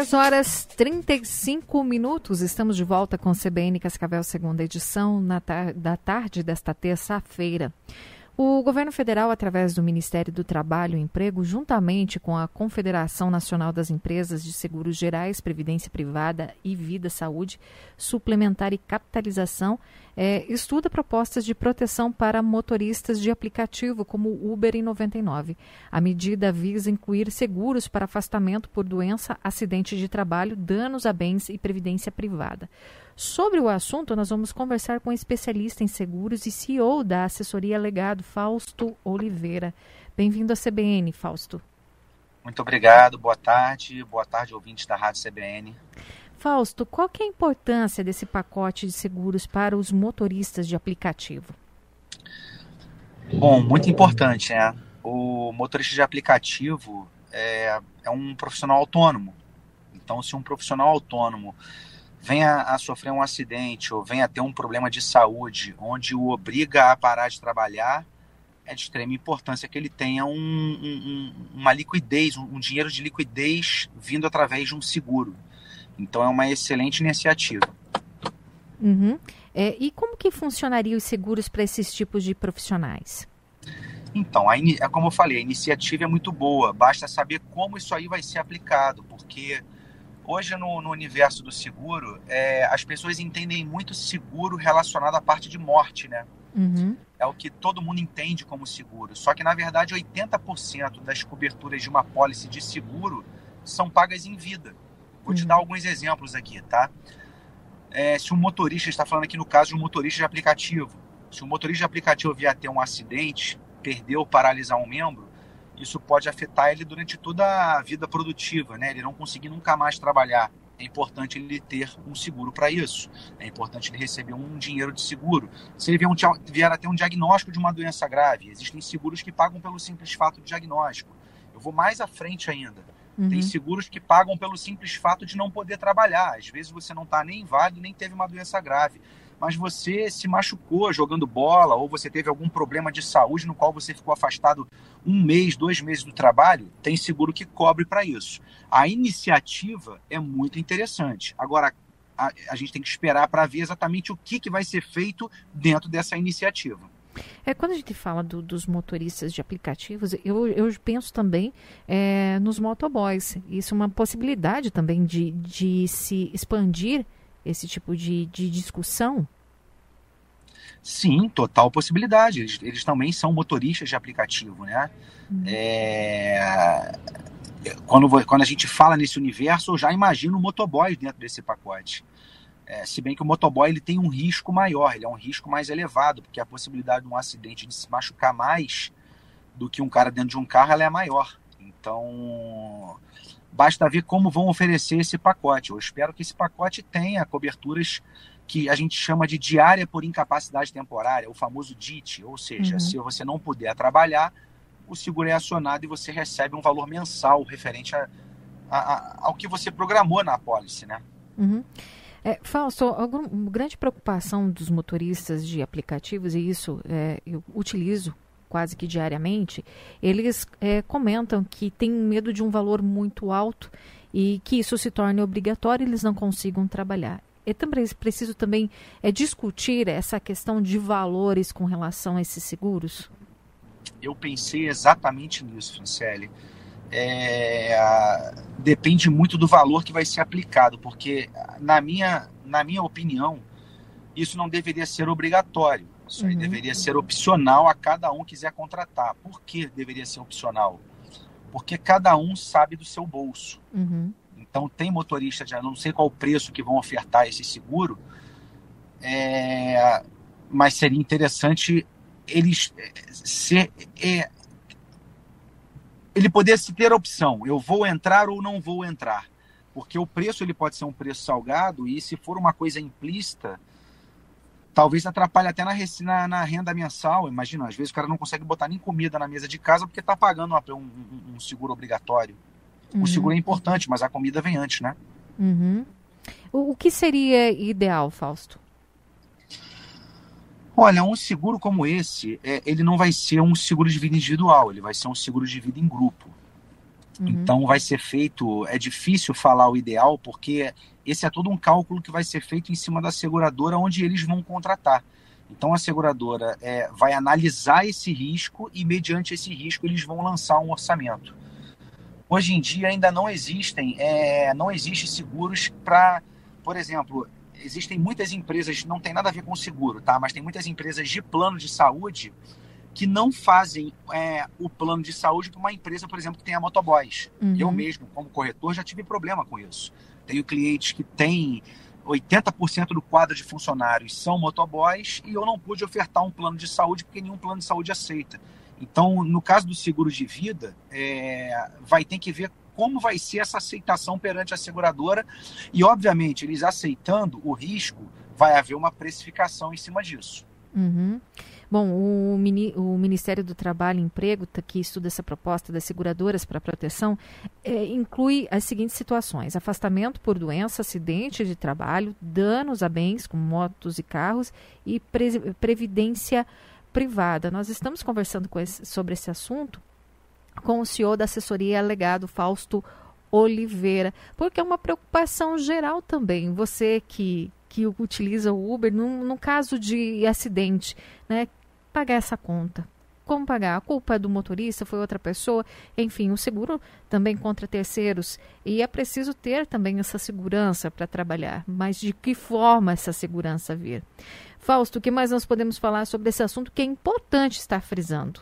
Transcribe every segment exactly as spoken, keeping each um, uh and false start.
dez horas e trinta e cinco minutos, estamos de volta com C B N Cascavel, segunda edição, na tar- da tarde desta terça-feira. O governo federal, através do Ministério do Trabalho e Emprego, juntamente com a Confederação Nacional das Empresas de Seguros Gerais, Previdência Privada e Vida, Saúde, Suplementar e Capitalização, é, estuda propostas de proteção para motoristas de aplicativo, como o Uber e noventa e nove. A medida visa incluir seguros para afastamento por doença, acidente de trabalho, danos a bens e previdência privada. Sobre o assunto, nós vamos conversar com um especialista em seguros e C E O da assessoria Legado, Fausto Oliveira. Bem-vindo à C B N, Fausto. Muito obrigado, boa tarde, boa tarde, ouvintes da Rádio C B N. Fausto, qual que é a importância desse pacote de seguros para os motoristas de aplicativo? Bom, muito importante, né? O motorista de aplicativo é, é um profissional autônomo. Então, se um profissional autônomo venha a sofrer um acidente ou venha a ter um problema de saúde onde o obriga a parar de trabalhar, é de extrema importância que ele tenha um, um, uma liquidez, um dinheiro de liquidez vindo através de um seguro. Então é uma excelente iniciativa. Uhum. É, e como que funcionariam os seguros para esses tipos de profissionais? Então, a in, como eu falei, a iniciativa é muito boa, basta saber como isso aí vai ser aplicado, porque hoje, no, no universo do seguro, é, as pessoas entendem muito seguro relacionado à parte de morte, né? Uhum. É o que todo mundo entende como seguro. Só que, na verdade, oitenta por cento das coberturas de uma pólice de seguro são pagas em vida. Vou uhum. te dar alguns exemplos aqui, tá? É, se um motorista, está falando aqui no caso de um motorista de aplicativo, se um motorista de aplicativo vier a ter um acidente, perder ou paralisar um membro, isso pode afetar ele durante toda a vida produtiva, né? Ele não conseguir nunca mais trabalhar. É importante ele ter um seguro para isso. É importante ele receber um dinheiro de seguro. Se ele vier, um, vier a ter um diagnóstico de uma doença grave, existem seguros que pagam pelo simples fato de diagnóstico. Eu vou mais à frente ainda. Uhum. Tem seguros que pagam pelo simples fato de não poder trabalhar. Às vezes você não está nem inválido, nem teve uma doença grave, mas você se machucou jogando bola ou você teve algum problema de saúde no qual você ficou afastado um mês, dois meses do trabalho, tem seguro que cobre para isso. A iniciativa é muito interessante. Agora, a, a gente tem que esperar para ver exatamente o que, que vai ser feito dentro dessa iniciativa. É, quando a gente fala do, dos motoristas de aplicativos, eu, eu penso também é, nos motoboys. Isso é uma possibilidade também de, de se expandir esse tipo de, de discussão? Sim, total possibilidade. Eles, eles também são motoristas de aplicativo, né? Uhum. É... Quando, quando a gente fala nesse universo, eu já imagino o motoboy dentro desse pacote. É, se bem que o motoboy ele tem um risco maior, ele é um risco mais elevado, porque a possibilidade de um acidente de se machucar mais do que um cara dentro de um carro ela é maior. Então, basta ver como vão oferecer esse pacote. Eu espero que esse pacote tenha coberturas que a gente chama de diária por incapacidade temporária, o famoso D I T, ou seja, uhum. se você não puder trabalhar, o seguro é acionado e você recebe um valor mensal referente a, a, a, ao que você programou na apólice, né? Uhum. É, Fausto, alguma grande preocupação dos motoristas de aplicativos, e isso é, eu utilizo quase que diariamente, eles é, comentam que têm medo de um valor muito alto e que isso se torne obrigatório e eles não consigam trabalhar. É também preciso também é, discutir essa questão de valores com relação a esses seguros? Eu pensei exatamente nisso, Franciele. É, depende muito do valor que vai ser aplicado, porque na minha, na minha opinião, isso não deveria ser obrigatório. Isso aí uhum. deveria ser opcional a cada um quiser contratar. Por que deveria ser opcional? Porque cada um sabe do seu bolso. Uhum. Então tem motorista, já não sei qual o preço que vão ofertar esse seguro, é, mas seria interessante eles ser, é, ele poder ter a opção, eu vou entrar ou não vou entrar, porque o preço ele pode ser um preço salgado e se for uma coisa implícita, talvez atrapalhe até na, na, na renda mensal. Imagina, às vezes o cara não consegue botar nem comida na mesa de casa porque está pagando um, um, um seguro obrigatório. Uhum. O seguro é importante, mas a comida vem antes, né? Uhum. O, o que seria ideal, Fausto? Olha, um seguro como esse, é, ele não vai ser um seguro de vida individual, ele vai ser um seguro de vida em grupo. Uhum. Então vai ser feito, é difícil falar o ideal, porque esse é todo um cálculo que vai ser feito em cima da seguradora onde eles vão contratar. Então a seguradora é, vai analisar esse risco e mediante esse risco eles vão lançar um orçamento. Hoje em dia ainda não existem, é, não existe seguros para, por exemplo, existem muitas empresas, não tem nada a ver com seguro, tá? Mas tem muitas empresas de plano de saúde que não fazem é, o plano de saúde para uma empresa, por exemplo, que tem a motoboys. Uhum. Eu mesmo, como corretor, já tive problema com isso. Tenho clientes que têm oitenta por cento do quadro de funcionários são motoboys e eu não pude ofertar um plano de saúde porque nenhum plano de saúde aceita. Então, no caso do seguro de vida, é, vai ter que ver como vai ser essa aceitação perante a seguradora e, obviamente, eles aceitando o risco, vai haver uma precificação em cima disso. Uhum. Bom, o, mini, o Ministério do Trabalho e Emprego, que estuda essa proposta das seguradoras para proteção, é, inclui as seguintes situações: afastamento por doença, acidente de trabalho, danos a bens, como motos e carros, e pre, previdência privada. Nós estamos conversando com esse, sobre esse assunto com o C E O da assessoria Legado, Fausto Oliveira, porque é uma preocupação geral também. Você que, que utiliza o Uber, no, no caso de acidente, né, pagar essa conta. Como pagar? A culpa é do motorista, foi outra pessoa, enfim, o seguro também contra terceiros, e é preciso ter também essa segurança para trabalhar, mas de que forma essa segurança vir? Fausto, o que mais nós podemos falar sobre esse assunto que é importante estar frisando?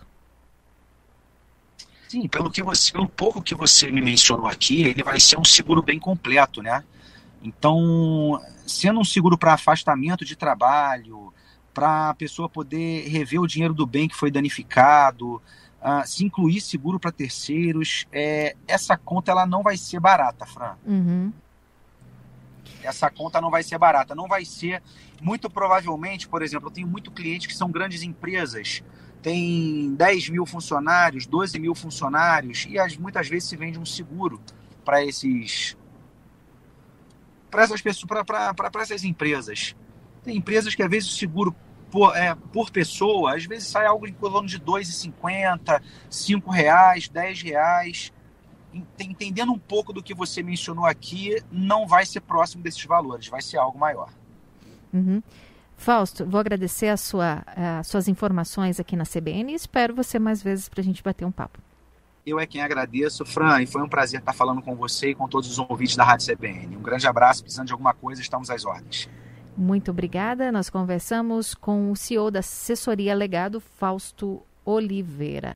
Sim, pelo, que você, pelo pouco que você me mencionou aqui, ele vai ser um seguro bem completo, né? Então, sendo um seguro para afastamento de trabalho, para a pessoa poder rever o dinheiro do bem que foi danificado, uh, se incluir seguro para terceiros, é, essa conta ela não vai ser barata, Fran. Uhum. Essa conta não vai ser barata, não vai ser, muito provavelmente, por exemplo, eu tenho muito cliente que são grandes empresas, tem dez mil funcionários, doze mil funcionários, e as, muitas vezes se vende um seguro para esses, para essas pessoas, para essas empresas. Tem empresas que às vezes o seguro por, é, por pessoa, às vezes sai algo em torno de dois reais e cinquenta centavos, cinco reais, dez reais. Entendendo um pouco do que você mencionou aqui, não vai ser próximo desses valores, vai ser algo maior. Uhum. Fausto, vou agradecer a sua, as suas informações aqui na C B N e espero você mais vezes para a gente bater um papo. Eu é quem agradeço, Fran, e foi um prazer estar falando com você e com todos os ouvintes da Rádio C B N. Um grande abraço, precisando de alguma coisa, estamos às ordens. Muito obrigada. Nós conversamos com o C E O da assessoria Legado, Fausto Oliveira.